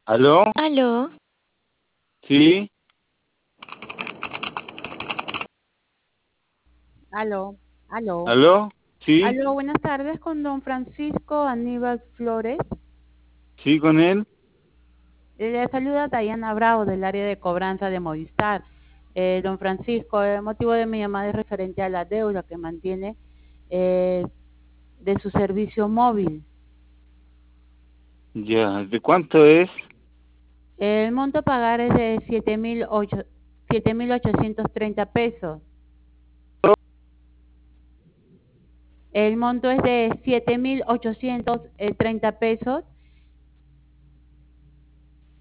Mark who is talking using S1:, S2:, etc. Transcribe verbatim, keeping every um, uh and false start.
S1: ¿Aló?
S2: Aló,
S1: ¿Sí?
S3: Aló, aló,
S1: ¿Aló? ¿Sí?
S3: aló, buenas tardes con don Francisco Aníbal Flores.
S1: ¿Sí con él?
S3: Le saluda Dayana Bravo del área de cobranza de Movistar. Eh, don Francisco, el motivo de mi llamada es referente a la deuda que mantiene eh, de su servicio móvil.
S1: Ya, ¿de cuánto es?
S3: El monto a pagar es de siete mil ochocientos treinta pesos. El monto es de siete mil ochocientos treinta pesos